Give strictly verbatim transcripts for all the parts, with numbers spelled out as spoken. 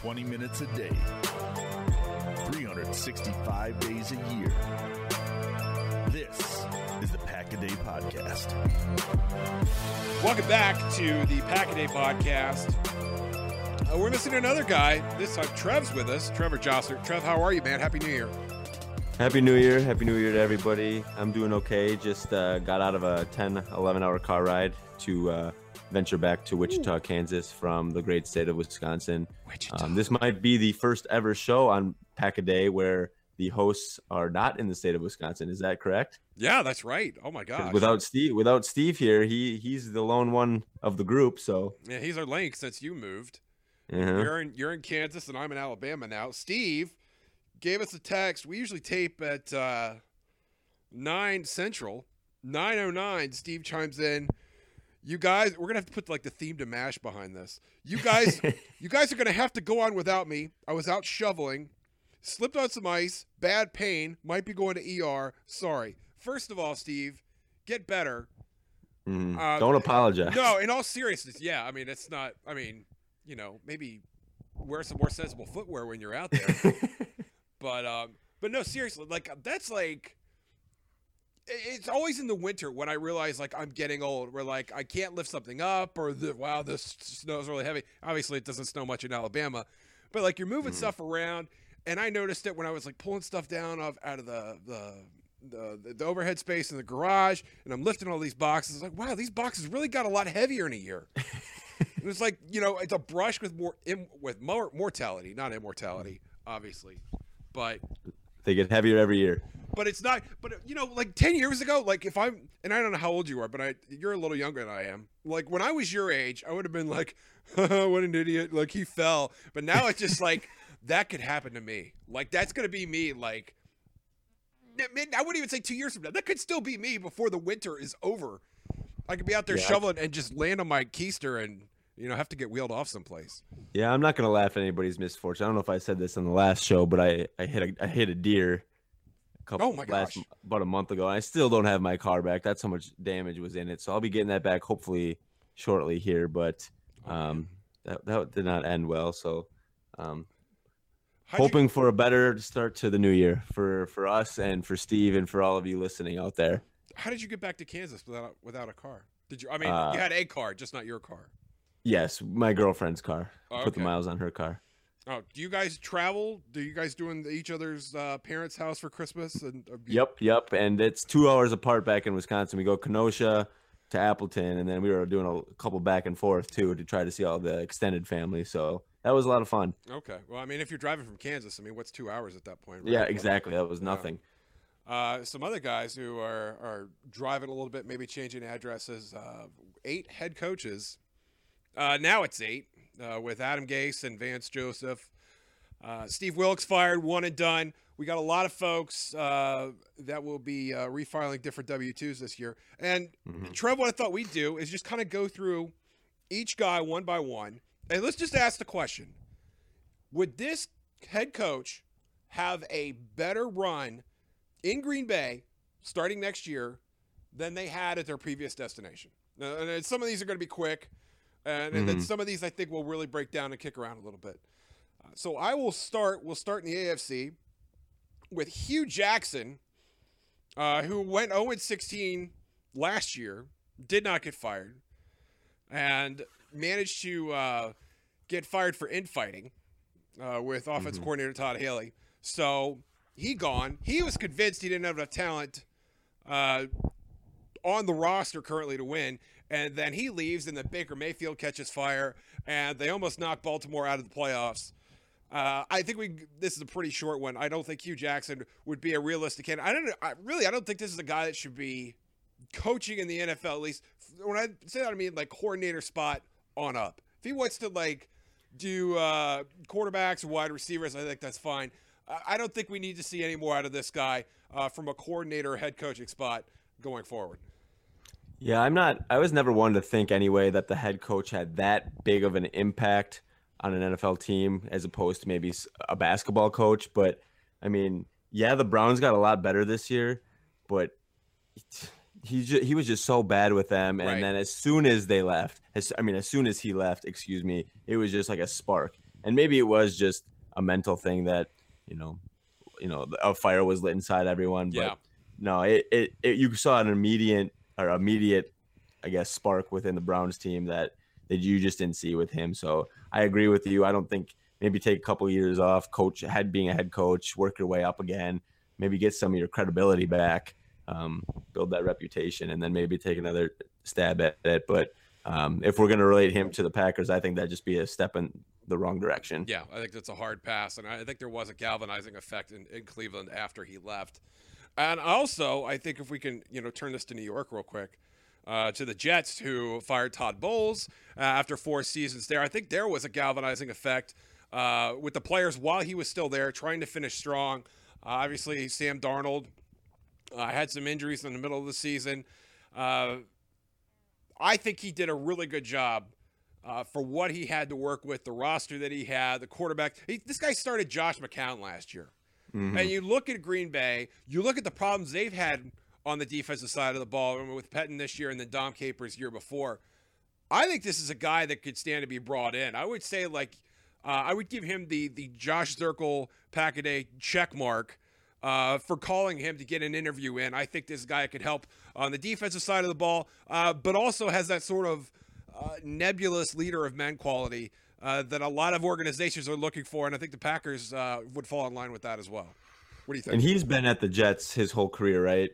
twenty minutes a day, three hundred sixty-five days a year. This is the Pack-A-Day Podcast. Welcome back to the Pack-A-Day Podcast. Uh, we're missing another guy. This time, Trev's with us. Trevor Jostler. Trev, how are you, man? Happy New Year. Happy New Year. Happy New Year to everybody. I'm doing okay. Just uh, got out of a ten, eleven hour car ride to uh, venture back to Wichita, Ooh. Kansas from the great state of Wisconsin. Um, this might be the first ever show on Pack-A-Day where the hosts are not in the state of Wisconsin. Is that correct? Yeah, that's right. Oh my gosh. Without Steve, without Steve here, he he's the lone one of the group. So yeah, he's our link since you moved. Uh-huh. You're in you're in Kansas and I'm in Alabama now. Steve gave us a text. We usually tape at uh, nine Central, nine oh nine. Steve chimes in. You guys, we're gonna have to put like the theme to MASH behind this. You guys, you guys are gonna have to go on without me. I was out shoveling, slipped on some ice, bad pain, might be going to E R. Sorry. First of all, Steve, get better. Mm, uh, don't apologize. No, in all seriousness, yeah. I mean, it's not. I mean, you know, maybe wear some more sensible footwear when you're out there. But um, but no, seriously, like that's like, it's always in the winter when I realize like I'm getting old. Where like I can't lift something up, or the wow, this snow's really heavy. Obviously, it doesn't snow much in Alabama, but like you're moving mm. stuff around, and I noticed it when I was like pulling stuff down off out of the the the, the overhead space in the garage, and I'm lifting all these boxes. It's like wow, these boxes really got a lot heavier in a year. It was like you know, it's a brush with more im, with more mortality, not immortality, obviously. But they get heavier every year. But it's not. But you know, like ten years ago, like if I'm, and I don't know how old you are, but I, you're a little younger than I am. Like when I was your age, I would have been like, what an idiot! Like he fell. But now it's just like that could happen to me. Like that's gonna be me. Like I wouldn't even say two years from now. That could still be me before the winter is over. I could be out there yeah. shoveling and just land on my keister and. You know, have to get wheeled off someplace. Yeah, I'm not gonna laugh at anybody's misfortune. I don't know if I said this on the last show, but I, I hit a I hit a deer. A couple, oh my gosh! Last, about a month ago. I still don't have my car back. That's how much damage was in it. So I'll be getting that back hopefully shortly here. But um, that that did not end well. So um, hoping you... for a better start to the new year for for us and for Steve and for all of you listening out there. How did you get back to Kansas without without a car? Did you? I mean, uh, you had a car, just not your car. Yes, my girlfriend's car. Oh, okay. Put the miles on her car. Oh, do you guys travel? Do you guys doing each other's uh, parents' house for Christmas? And uh, Yep, yep. And it's two hours apart back in Wisconsin. We go Kenosha to Appleton, and then we were doing a couple back and forth too to try to see all the extended family. So that was a lot of fun. Okay. Well, I mean, if you're driving from Kansas, I mean, what's two hours at that point? Right? Yeah, exactly. That was nothing. Yeah. Uh, some other guys who are are driving a little bit, maybe changing addresses. Uh, eight head coaches. Uh, now it's eight uh, with Adam Gase and Vance Joseph. Uh, Steve Wilks fired, one and done. We got a lot of folks uh, that will be uh, refiling different W two's this year. And mm-hmm. Trev, what I thought we'd do is just kind of go through each guy one by one. And let's just ask the question. Would this head coach have a better run in Green Bay starting next year than they had at their previous destination? Now, and some of these are going to be quick. And, and mm-hmm. then some of these I think will really break down and kick around a little bit. Uh, so I will start. We'll start in the A F C with Hugh Jackson, uh, who went oh and sixteen last year, did not get fired, and managed to uh, get fired for infighting uh, with offensive mm-hmm. coordinator Todd Haley. So he gone. He was convinced he didn't have enough talent uh, on the roster currently to win. And then he leaves, and then Baker Mayfield catches fire, and they almost knock Baltimore out of the playoffs. Uh, I think we. This is a pretty short one. I don't think Hugh Jackson would be a realistic candidate. I don't. I, really, I don't think this is a guy that should be coaching in the N F L. At least when I say that, I mean like coordinator spot on up. If he wants to like do uh, quarterbacks or wide receivers, I think that's fine. I, I don't think we need to see any more out of this guy uh, from a coordinator or head coaching spot going forward. Yeah, I'm not – I was never one to think anyway that the head coach had that big of an impact on an N F L team as opposed to maybe a basketball coach. But, I mean, yeah, the Browns got a lot better this year, but he just, he was just so bad with them. And right. then as soon as they left – as I mean, as soon as he left, excuse me, it was just like a spark. And maybe it was just a mental thing that, you know, you know, a fire was lit inside everyone. But Yeah. no, it, it, it you saw an immediate or immediate, I guess, spark within the Browns team that that you just didn't see with him. So I agree with you. I don't think maybe take a couple of years off, coach, head being a head coach, work your way up again, maybe get some of your credibility back, um, build that reputation, and then maybe take another stab at it. But um, if we're going to relate him to the Packers, I think that'd just be a step in the wrong direction. Yeah, I think that's a hard pass. And I think there was a galvanizing effect in, in Cleveland after he left. And also, I think if we can, you know, turn this to New York real quick, Uh, to the Jets, who fired Todd Bowles uh, after four seasons there. I think there was a galvanizing effect uh, with the players while he was still there, trying to finish strong. Uh, obviously, Sam Darnold uh, had some injuries in the middle of the season. Uh, I think he did a really good job uh, for what he had to work with, the roster that he had, the quarterback. He, this guy started Josh McCown last year. Mm-hmm. And you look at Green Bay, you look at the problems they've had on the defensive side of the ball with Pettin this year and then Dom Capers year before. I think this is a guy that could stand to be brought in. I would say, like, uh, I would give him the the Josh Zirkel Packaday check mark uh, for calling him to get an interview in. I think this guy could help on the defensive side of the ball, uh, but also has that sort of uh, nebulous leader of men quality uh, that a lot of organizations are looking for, and I think the Packers uh, would fall in line with that as well. What do you think? And he's been at the Jets his whole career, right?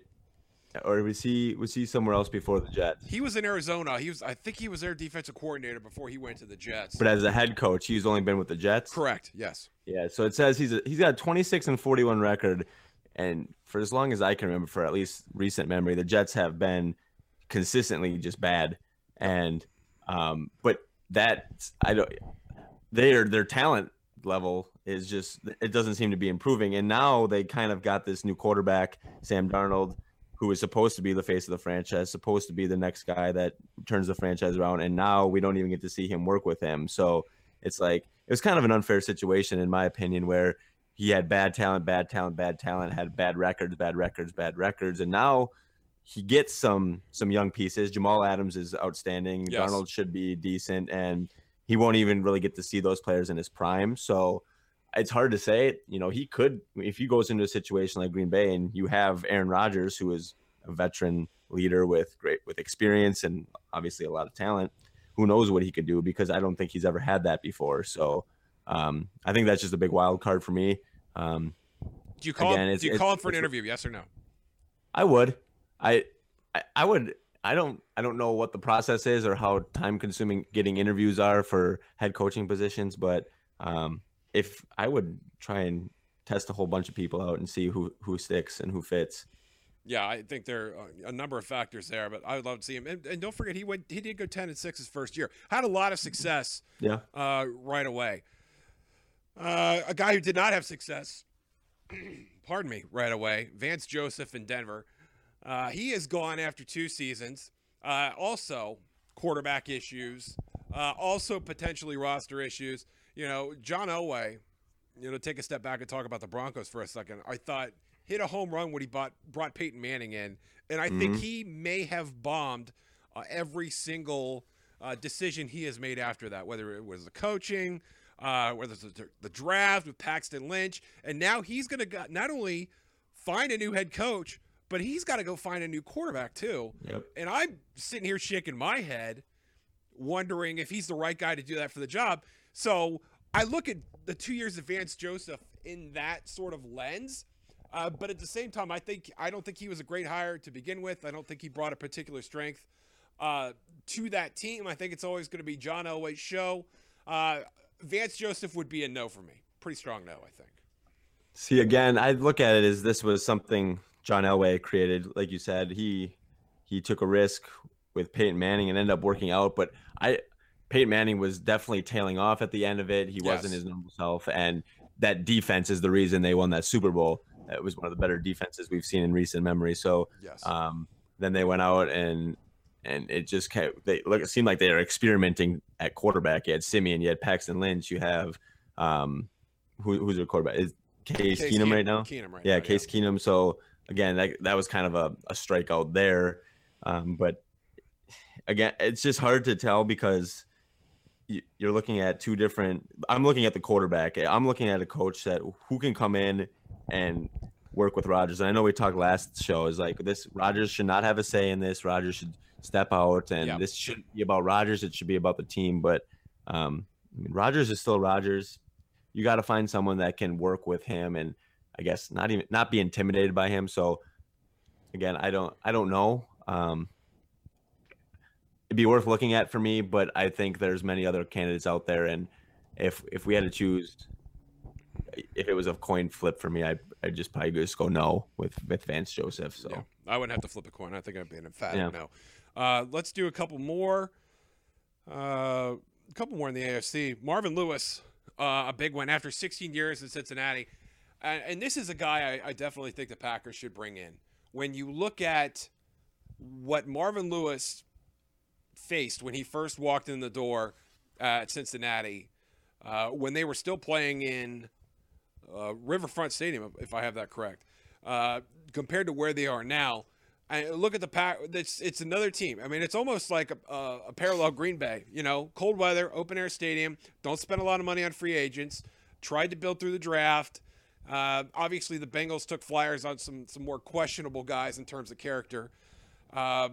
Or was he was he somewhere else before the Jets? He was in Arizona. He was, I think, he was their defensive coordinator before he went to the Jets. But as a head coach, he's only been with the Jets. Correct. Yes. Yeah. So it says he's a, he's got a twenty-six and forty-one record, and for as long as I can remember, for at least recent memory, the Jets have been consistently just bad. And um, but that I don't. Their their talent level is just, it doesn't seem to be improving. And now they kind of got this new quarterback, Sam Darnold, who is supposed to be the face of the franchise, supposed to be the next guy that turns the franchise around. And now we don't even get to see him work with him. So it's like, it was kind of an unfair situation, in my opinion, where he had bad talent, bad talent, bad talent, had bad records, bad records, bad records. And now he gets some, some young pieces. Jamal Adams is outstanding. Yes. Darnold should be decent, and he won't even really get to see those players in his prime. So it's hard to say. You know, he could, if he goes into a situation like Green Bay and you have Aaron Rodgers, who is a veteran leader with great, with experience and obviously a lot of talent, who knows what he could do, because I don't think he's ever had that before. So um, I think that's just a big wild card for me. Um, do you call, again, him, do you call him for an interview? Yes or no? I would, I, I, I would, I don't, I don't know what the process is or how time consuming getting interviews are for head coaching positions, but um, if I would try and test a whole bunch of people out and see who, who sticks and who fits. Yeah, I think there are a number of factors there, but I would love to see him. And, and don't forget, he went, he did go ten and six his first year. Had a lot of success. Yeah. Uh, right away. Uh, a guy who did not have success, pardon me, right away, Vance Joseph in Denver. Uh, he is gone after two seasons. Uh, also, quarterback issues. Uh, also, potentially roster issues. You know, John Elway, you know, take a step back and talk about the Broncos for a second. I thought hit a home run when he bought, brought Peyton Manning in. And I mm-hmm. think he may have bombed uh, every single uh, decision he has made after that, whether it was the coaching, uh, whether it's the, the draft with Paxton Lynch. And now he's going to not only find a new head coach, but he's got to go find a new quarterback too. Yep. And I'm sitting here shaking my head, wondering if he's the right guy to do that for the job. So I look at the two years of Vance Joseph in that sort of lens. Uh, but at the same time, I think I don't think he was a great hire to begin with. I don't think he brought a particular strength uh, to that team. I think it's always going to be John Elway's show. Uh, Vance Joseph would be a no for me. Pretty strong no, I think. See, again, I look at it as this was something John Elway created. Like you said, he he took a risk with Peyton Manning and ended up working out. But I Peyton Manning was definitely tailing off at the end of it. He Yes. wasn't his normal self. And that defense is the reason they won that Super Bowl. It was one of the better defenses we've seen in recent memory. So Yes. um, then they went out and and it just kept, they look, it seemed like they were experimenting at quarterback. You had Simeon, you had Paxton Lynch, you have um, who, who's their quarterback? Is Case, Case Keenum Keenum- right now? Keenum right yeah, now, Case Keenum. So again, that that was kind of a, a strikeout there. Um, but again, it's just hard to tell because y- you're looking at two different. I'm looking at the quarterback. I'm looking at a coach that who can come in and work with Rodgers. And I know we talked last show is like this. Rodgers should not have a say in this. Rodgers should step out, and Yep. this shouldn't be about Rodgers. It should be about the team. But um, I mean, Rodgers is still Rodgers. You got to find someone that can work with him, and I guess not even not be intimidated by him. So again, I don't I don't know. Um, it'd be worth looking at for me, but I think there's many other candidates out there, and if if we had to choose, if it was a coin flip for me, I I'd just probably just go no with with Vance Joseph. So Yeah, I wouldn't have to flip a coin. I think I'd be an emphatic Yeah. no. Uh, let's do a couple more. Uh, a couple more in the A F C. Marvin Lewis, uh, a big one after sixteen years in Cincinnati. And, and this is a guy I, I definitely think the Packers should bring in. When you look at what Marvin Lewis faced when he first walked in the door at Cincinnati, uh, when they were still playing in uh, Riverfront Stadium, if I have that correct, uh, compared to where they are now. I look at the pack. It's it's another team. I mean, it's almost like a, a, a parallel Green Bay. You know, cold weather, open air stadium. Don't spend a lot of money on free agents. Tried to build through the draft. Uh, obviously, the Bengals took flyers on some some more questionable guys in terms of character. Uh,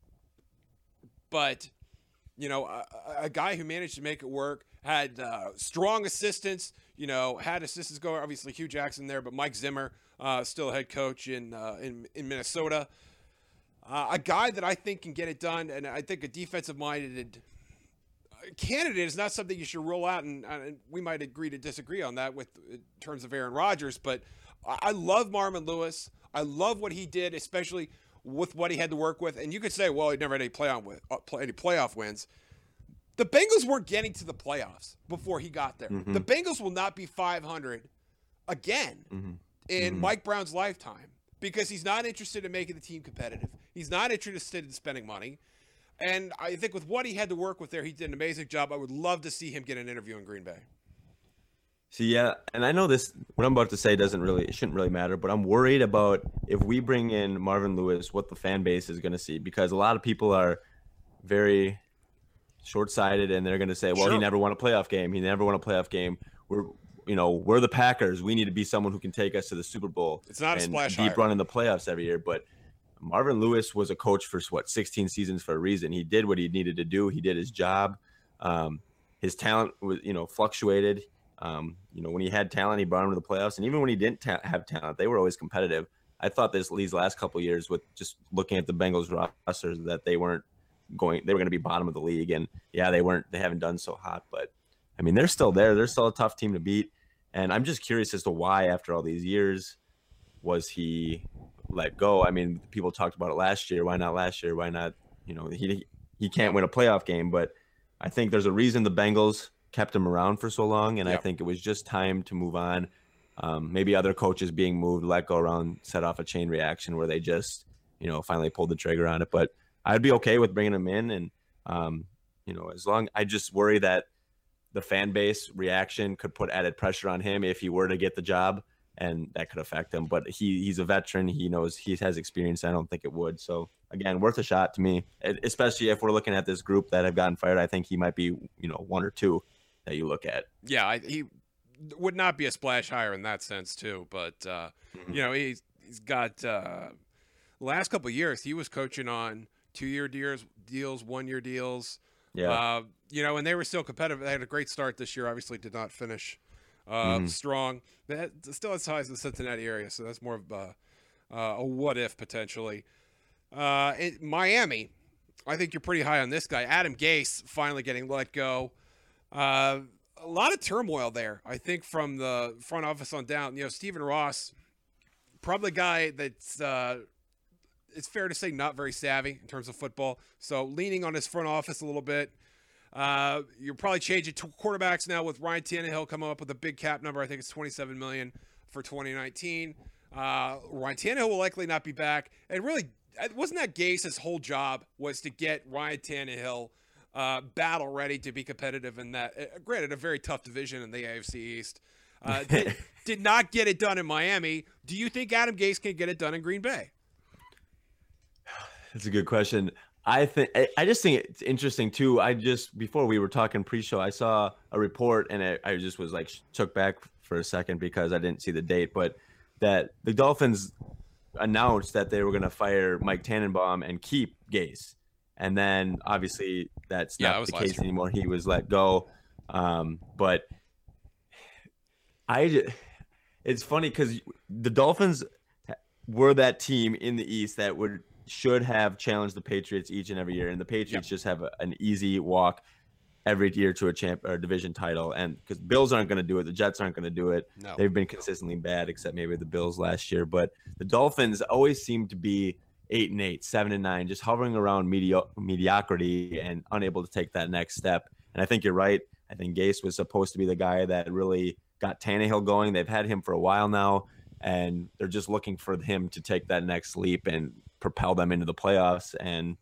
but you know, a, a guy who managed to make it work, had uh, strong assistants. You know, had assistants go. Obviously, Hugh Jackson there, but Mike Zimmer, uh, still head coach in uh, in in Minnesota. Uh, a guy that I think can get it done, and I think a defensive-minded candidate is not something you should roll out, and, and we might agree to disagree on that with in terms of Aaron Rodgers, but I, I love Marvin Lewis. I love what he did, especially with what he had to work with. And you could say, well, he never had any playoff, win, uh, play, any playoff wins. The Bengals weren't getting to the playoffs before he got there. Mm-hmm. The Bengals will not be five hundred again mm-hmm. in Mm-hmm. Mike Brown's lifetime because he's not interested in making the team competitive. He's not interested in spending money. And I think with what he had to work with there, he did an amazing job. I would love to see him get an interview in Green Bay. See, yeah, and I know this, what I'm about to say doesn't really, it shouldn't really matter, but I'm worried about if we bring in Marvin Lewis, what the fan base is going to see, because a lot of people are very short-sighted and they're going to say, well, Sure. he never won a playoff game. He never won a playoff game. We're, you know, we're the Packers. We need to be someone who can take us to the Super Bowl. It's not a and splash deep hire. run in the playoffs every year, but Marvin Lewis was a coach for what sixteen seasons for a reason. He did what he needed to do. He did his job. Um, his talent was, you know, fluctuated. Um, you know, when he had talent, he brought him to the playoffs, and even when he didn't ta- have talent, they were always competitive. I thought this these last couple of years, with just looking at the Bengals rosters, that they weren't going. They were going to be bottom of the league, and yeah, they weren't. They haven't done so hot, but I mean, they're still there. They're still a tough team to beat, and I'm just curious as to why, after all these years, was he let go? I mean, people talked about it last year. Why not last year? Why not? You know, he he can't win a playoff game, but I think there's a reason the Bengals kept him around for so long, and Yep. I think it was just time to move on. Um, maybe other coaches being moved, let go around, set off a chain reaction where they just, you know, finally pulled the trigger on it. But I'd be okay with bringing him in, and um, you know, as long I just worry that the fan base reaction could put added pressure on him if he were to get the job, and that could affect him. But he he's a veteran. He knows he has experience. I don't think it would. So again, worth a shot to me, especially if we're looking at this group that have gotten fired. I think he might be, you know, one or two that you look at. Yeah, I, he would not be a splash hire in that sense too. But uh, Mhm. you know, he's he's got uh, last couple of years he was coaching on two-year deals, deals, one-year deals. Yeah. Uh, you know, and they were still competitive. They had a great start this year. Obviously, did not finish uh, Mhm. strong. That still has ties to the Cincinnati area, so that's more of a, uh, a what if potentially. Uh, in Miami, I think you're pretty high on this guy. Adam Gase finally getting let go. Uh, a lot of turmoil there, I think, from the front office on down. You know, Stephen Ross, probably a guy that's, uh, it's fair to say, not very savvy in terms of football. So leaning on his front office a little bit. Uh, you're probably changing to quarterbacks now with Ryan Tannehill coming up with a big cap number. I think it's twenty-seven million dollars for twenty nineteen. Uh, Ryan Tannehill will likely not be back. And really, wasn't that Gase's whole job was to get Ryan Tannehill uh, battle ready to be competitive in that, uh, granted, a very tough division in the A F C East. Uh, did, did not get it done in Miami. Do you think Adam Gase can get it done in Green Bay? That's a good question. I think I I just think it's interesting too. I just before we were talking pre-show, I saw a report and I, I just was like took back for a second because I didn't see the date, but that the Dolphins announced that they were going to fire Mike Tannenbaum and keep Gase, and then obviously that's Yeah, that not was the last case year. anymore. He was let go, um, but I ju- it's funny because the Dolphins were that team in the East that would should have challenged the Patriots each and every year, and the Patriots just have a, an easy walk every year to a champ or division title. And because Bills aren't going to do it, the Jets aren't going to do it. No. They've been consistently bad, except maybe the Bills last year. But the Dolphins always seem to be eight and eight, seven and nine, just hovering around medio- mediocrity and unable to take that next step. And I think you're right. I think Gase was supposed to be the guy that really got Tannehill going. They've had him for a while now, and they're just looking for him to take that next leap and propel them into the playoffs. And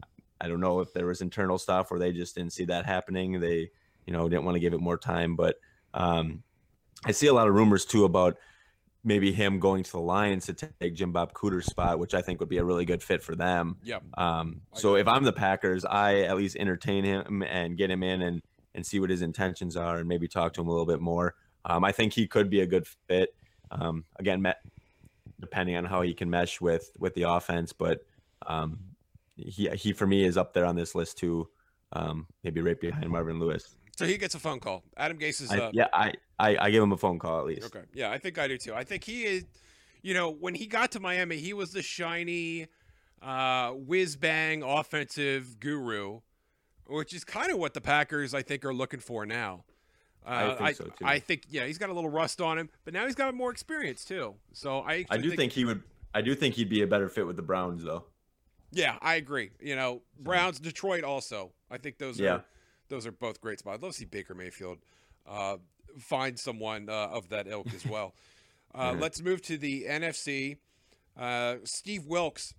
I don't know if there was internal stuff where they just didn't see that happening. They, you know, didn't want to give it more time. But um, I see a lot of rumors too about maybe him going to the Lions to take Jim Bob Cooter's spot, which I think would be a really good fit for them. Yep. Um, so if I'm the Packers, I at least entertain him and get him in and and see what his intentions are and maybe talk to him a little bit more. Um, I think he could be a good fit. Um, again, met, depending on how he can mesh with with the offense, but um, he he for me is up there on this list too. Um, maybe right behind Marvin Lewis. So he gets a phone call. Adam Gase is. I, Uh, yeah, I, I I give him a phone call at least. Okay. Yeah, I think I do too. I think he is, you know, when he got to Miami, he was the shiny, uh, whiz bang offensive guru, which is kind of what the Packers, I think, are looking for now. Uh, I think so, too. I think, yeah, he's got a little rust on him, but now he's got more experience too. So I, I do think he would. I do think he'd be a better fit with the Browns, though. Yeah, I agree. You know, Browns, Detroit, also. I think those Yeah. are those are both great spots. I'd love to see Baker Mayfield uh, find someone uh, of that ilk as well. Uh, Mhm. Let's move to the N F C. Uh, Steve Wilks,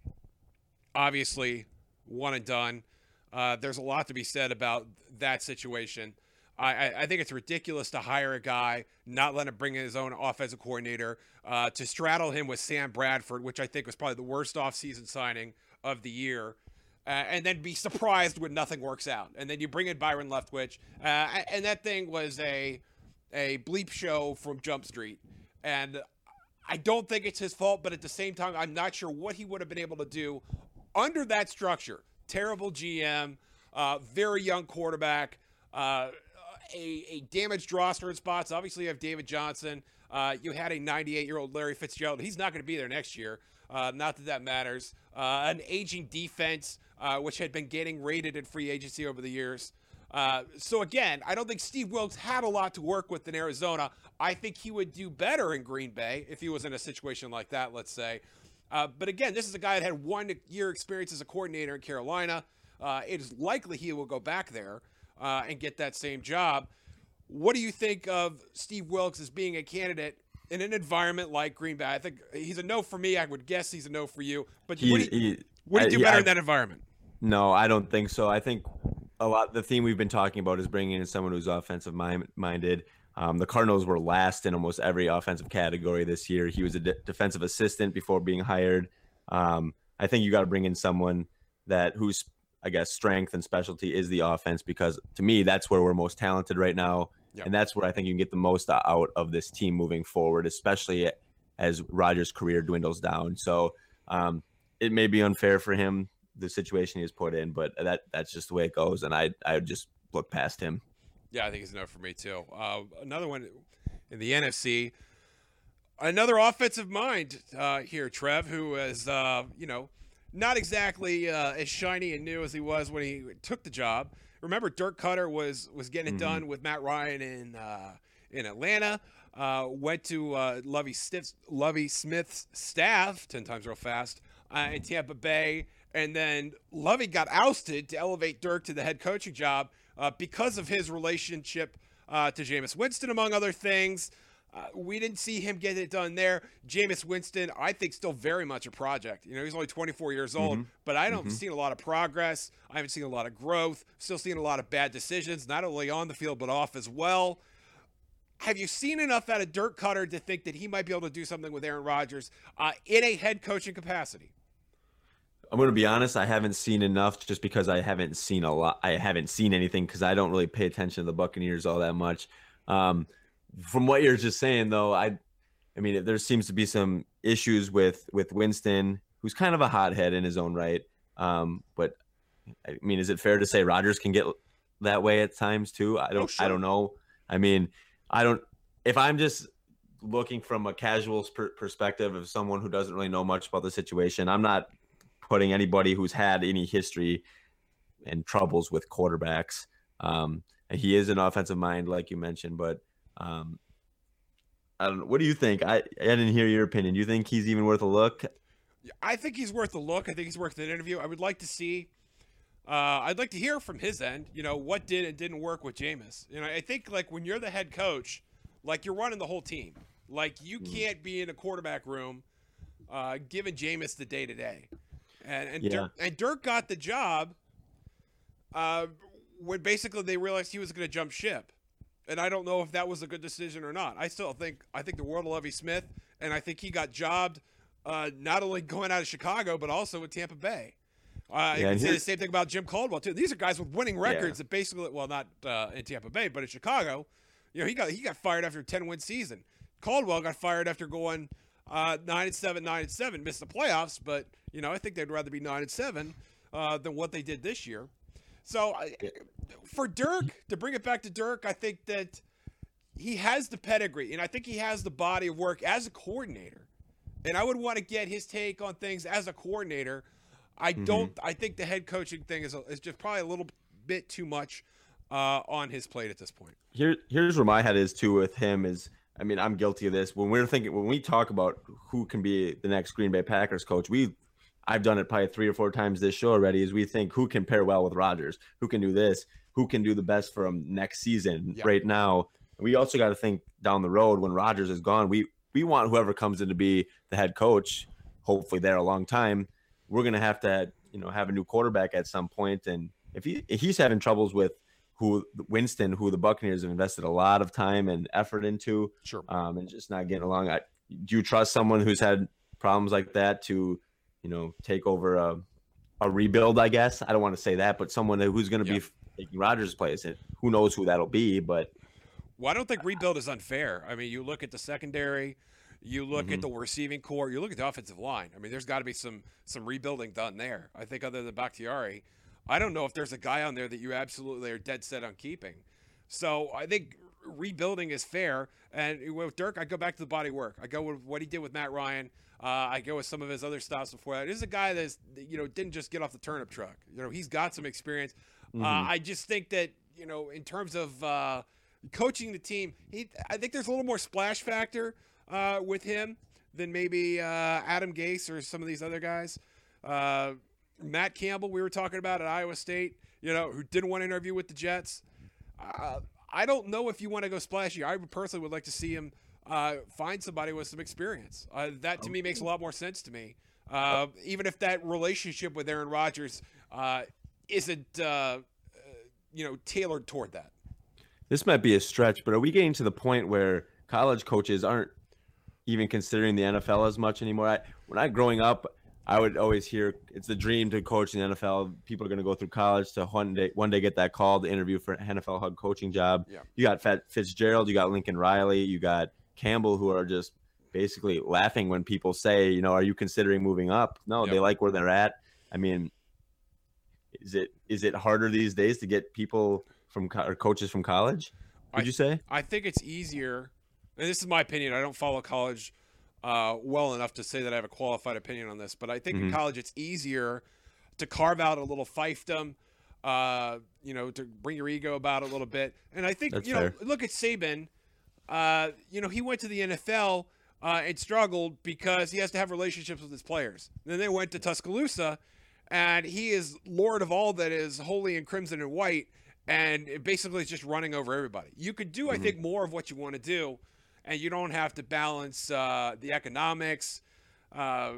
obviously, one and done. Uh, there's a lot to be said about that situation. I, I, I think it's ridiculous to hire a guy, not let him bring in his own offensive coordinator, uh, to straddle him with Sam Bradford, which I think was probably the worst offseason signing of the year, uh, and then be surprised when nothing works out. And then you bring in Byron Leftwich, uh, and that thing was a a bleep show from Jump Street. And I don't think it's his fault, but at the same time, I'm not sure what he would have been able to do under that structure. Terrible G M, uh, very young quarterback, uh, a, a damaged roster in spots. Obviously, you have David Johnson. Uh, you had a ninety-eight-year-old Larry Fitzgerald. He's not going to be there next year. Uh, not that that matters. Uh, an aging defense, uh, which had been getting rated in free agency over the years. Uh, so again, I don't think Steve Wilks had a lot to work with in Arizona. I think he would do better in Green Bay if he was in a situation like that, let's say. Uh, but again, this is a guy that had one year experience as a coordinator in Carolina. Uh, it is likely he will go back there uh, and get that same job. What do you think of Steve Wilks as being a candidate in an environment like Green Bay? I think he's a no for me. I would guess he's a no for you. But He, would he, he, would he I- do he- better I- in that environment? No, I don't think so. I think a lot. The theme we've been talking about is bringing in someone who's offensive mind, minded. Um, the Cardinals were last in almost every offensive category this year. He was a de- defensive assistant before being hired. Um, I think you got to bring in someone that whose, I guess, strength and specialty is the offense, because to me, that's where we're most talented right now. Yep. And that's where I think you can get the most out of this team moving forward, especially as Rodgers' career dwindles down. So um, it may be unfair for him, the situation he's put in, but that that's just the way it goes. And I I would just look past him. Yeah, I think it's a no for me too. Uh, another one in the N F C, another offensive mind uh, here, Trev, who is, uh, you know, not exactly uh, as shiny and new as he was when he took the job. Remember, Dirk Cutter was was getting it Mhm. done with Matt Ryan in uh, in Atlanta. Uh, went to uh, Lovey, Stiff, Lovey Smith's staff, ten times real fast, uh, in Tampa Bay. And then Lovey got ousted to elevate Dirk to the head coaching job uh, because of his relationship uh, to Jameis Winston, among other things. Uh, we didn't see him get it done there. Jameis Winston, I think, still very much a project. You know, he's only twenty-four years old, Mhm. but I don't Mhm. see a lot of progress. I haven't seen a lot of growth. Still seeing a lot of bad decisions, not only on the field but off as well. Have you seen enough out of Dirk Cutter to think that he might be able to do something with Aaron Rodgers uh, in a head coaching capacity? I'm going to be honest. I haven't seen enough just because I haven't seen a lot. I haven't seen anything because I don't really pay attention to the Buccaneers all that much. Um, from what you're just saying, though, I, I mean, there seems to be some issues with with Winston, who's kind of a hothead in his own right. Um, but I mean, is it fair to say Rodgers can get that way at times too? I don't. Oh, sure. I don't know. I mean, I don't. If I'm just looking from a casual per- perspective of someone who doesn't really know much about the situation, I'm not putting anybody who's had any history and troubles with quarterbacks. Um, and he is an offensive mind, like you mentioned, but um, I don't know. What do you think? I, I didn't hear your opinion. Do you think he's even worth a look? I think he's worth a look. I think he's worth an interview. I would like to see, uh, I'd like to hear from his end, you know, what did and didn't work with Jameis. You know, I think like when you're the head coach, like you're running the whole team. Like you can't be in a quarterback room uh, giving Jameis the day to day. And and, Yeah. Dirk, and Dirk got the job uh, when basically they realized he was going to jump ship. And I don't know if that was a good decision or not. I still think I think the world of Lovie Smith, and I think he got jobbed uh, not only going out of Chicago but also with Tampa Bay. Uh, Yeah, you can and say here- the same thing about Jim Caldwell too. These are guys with winning records that basically, well, not uh, in Tampa Bay, but in Chicago. You know, he got he got fired after a ten win season. Caldwell got fired after going uh, nine and seven, nine and seven, missed the playoffs, but you know I think they'd rather be nine and seven uh, than what they did this year. So I, for Dirk to bring it back to Dirk, I think that he has the pedigree, and I think he has the body of work as a coordinator. And I would want to get his take on things as a coordinator. I don't. I think the head coaching thing is a, is just probably a little bit too much uh, on his plate at this point. Here, here's where my head is too with him is, I mean, I'm guilty of this. When we're thinking, when we talk about who can be the next Green Bay Packers coach, we, I've done it probably three or four times this show already, is we think who can pair well with Rodgers, who can do this, who can do the best for him next season. Yeah. Right now, we also got to think down the road when Rodgers is gone. We we want whoever comes in to be the head coach, hopefully there a long time. We're gonna have to, you know, have a new quarterback at some point, and if he if he's having troubles with who Winston, who the Buccaneers have invested a lot of time and effort into, Sure. um, and just not getting along. I, do you trust someone who's had problems like that to, you know, take over a, a rebuild? I guess I don't want to say that, but someone who's going to Yeah. be taking Rodgers' place. And who knows who that'll be? But Well, I don't think rebuild is unfair. I mean, you look at the secondary, you look Mm-hmm. at the receiving core, you look at the offensive line. I mean, there's got to be some some rebuilding done there. I think other than Bakhtiari, I don't know if there's a guy on there that you absolutely are dead set on keeping. So I think rebuilding is fair. And with Dirk, I go back to the body work. I go with what he did with Matt Ryan. Uh, I go with some of his other stops before that. This is a guy that's, you know, didn't just get off the turnip truck. You know, he's got some experience. Uh, I just think that, you know, in terms of uh, coaching the team, he, I think there's a little more splash factor uh, with him than maybe uh, Adam Gase or some of these other guys. Uh, Matt Campbell, we were talking about at Iowa State, you know, who didn't want to interview with the Jets. Uh, I don't know if you want to go splashy. I personally would like to see him uh, find somebody with some experience. Uh, that to me makes a lot more sense to me. Uh, even if that relationship with Aaron Rodgers uh, isn't, uh, uh, you know, tailored toward that. this might be a stretch. But are we getting to the point where college coaches aren't even considering the N F L as much anymore? I, when I growing up, I would always hear it's the dream to coach in the N F L. People are going to go through college to one day one day get that call to interview for an N F L head coaching job. Yeah. You got Fat Fitzgerald, you got Lincoln Riley, you got Campbell, who are just basically laughing when people say, you know, are you considering moving up? No, Yep. they like where they're at. I mean, is it is it harder these days to get people from co- or coaches from college? Would I- you say? I think it's easier, and this is my opinion. I don't follow college uh, well enough to say that I have a qualified opinion on this, but I think in Mhm. college it's easier to carve out a little fiefdom, uh, you know, to bring your ego about a little bit. And I think, That's you know, fair. look at Saban. Uh, you know, he went to the N F L uh, and struggled because he has to have relationships with his players. Then they went to Tuscaloosa, and he is Lord of all that is holy and crimson and white, and it basically is just running over everybody. You could do, I think, more of what you want to do, and you don't have to balance uh, the economics. Uh,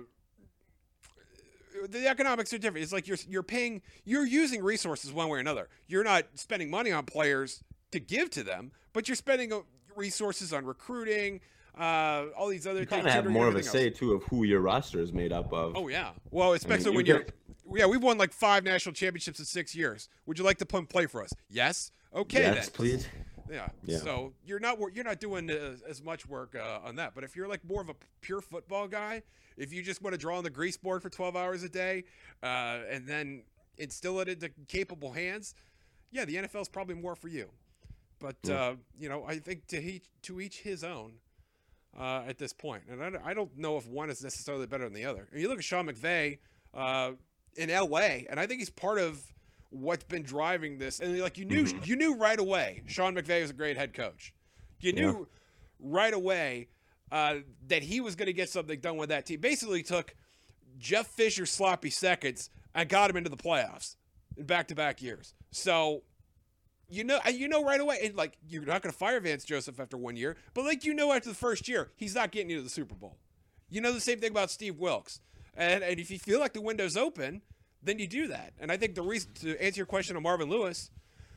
the economics are different. It's like you're you're paying, you're using resources one way or another. You're not spending money on players to give to them, but you're spending uh, resources on recruiting, uh, all these other You things. kind of have tutoring, more of a everything say else. too of who your roster is made up of. Oh yeah. Well, I especially mean, when you you're get- yeah, we've won like five national championships in six years. Would you like to come play for us? Yes. Okay, yes, then. please. Yeah. Yeah. So you're not wor- you're not doing uh, as much work uh, on that. But if you're like more of a pure football guy, if you just want to draw on the grease board for twelve hours a day, uh, and then instill it into capable hands, yeah, the N F L is probably more for you. But Yeah. uh, you know, I think to each to each his own uh, at this point. And I, don't- I don't know if one is necessarily better than the other. And you look at Sean McVay uh, in L A, and I think he's part of what's been driving this. And like you knew, Mhm. you knew right away, Sean McVay was a great head coach. You knew Yeah. right away uh, that he was going to get something done with that team. Basically, took Jeff Fisher's sloppy seconds and got him into the playoffs in back-to-back years. So. You know, you know right away, and like you're not going to fire Vance Joseph after one year, but like you know after the first year, he's not getting you to the Super Bowl. You know the same thing about Steve Wilkes, and and if you feel like the window's open, then you do that. And I think the reason to answer your question on Marvin Lewis,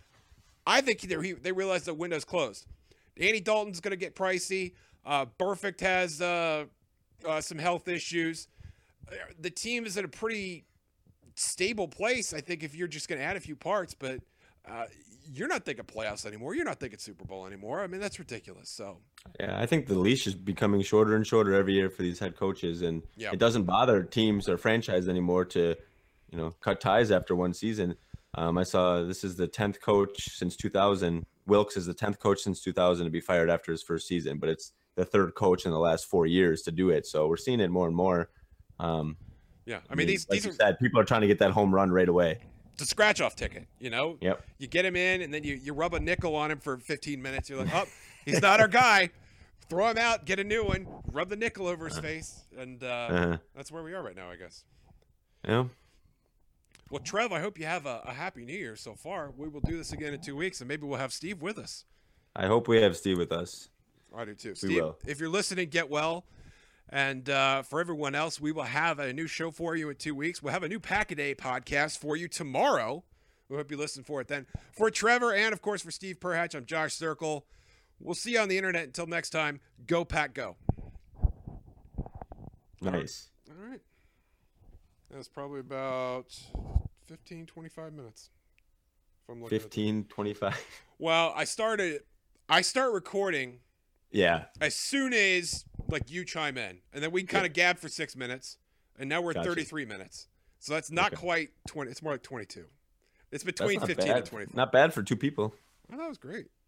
I think they they realize the window's closed. Andy Dalton's going to get pricey. Uh, Burfict has uh, uh, some health issues. The team is in a pretty stable place, I think, if you're just going to add a few parts, but. Uh, you're not thinking playoffs anymore. You're not thinking Super Bowl anymore. I mean, that's ridiculous. So, Yeah, I think the leash is becoming shorter and shorter every year for these head coaches, and Yeah. it doesn't bother teams or franchise anymore to, you know, cut ties after one season. Um, I saw this is the tenth coach since two thousand. Wilkes is the tenth coach since two thousand to be fired after his first season, but it's the third coach in the last four years to do it. So we're seeing it more and more. Um, yeah, I mean, these like these you are said, people are trying to get that home run right away. it's a scratch off ticket. You know, Yep. you get him in, and then you, you rub a nickel on him for fifteen minutes. You're like, oh, he's not our guy. Throw him out, get a new one, rub the nickel over his face, and uh, Uh-huh. that's where we are right now, I guess. Yeah. Well, Trev, I hope you have a, a happy New Year so far. We will do this again in two weeks, and maybe we'll have Steve with us. I hope we have Steve with us. I do too. We Steve, will. if you're listening, get well. And uh, for everyone else, we will have a new show for you in two weeks. We'll have a new Pack-A-Day podcast for you tomorrow. We hope you listen for it then. For Trevor and, of course, for Steve Perhatch, I'm Josh Circle. We'll see you on the internet. Until next time, go Pack Go. Nice. All right. That's probably about fifteen, twenty-five minutes. If I'm looking at fifteen, twenty-five. Well, I started, I start recording Yeah. as soon as like you chime in, and then we can kind of gab for six minutes, and now we're at Gotcha. thirty-three minutes. So that's not Okay. quite twenty. It's more like twenty-two. It's That's between not fifteen bad. and twenty-five. Not bad for two people. Oh, that was great.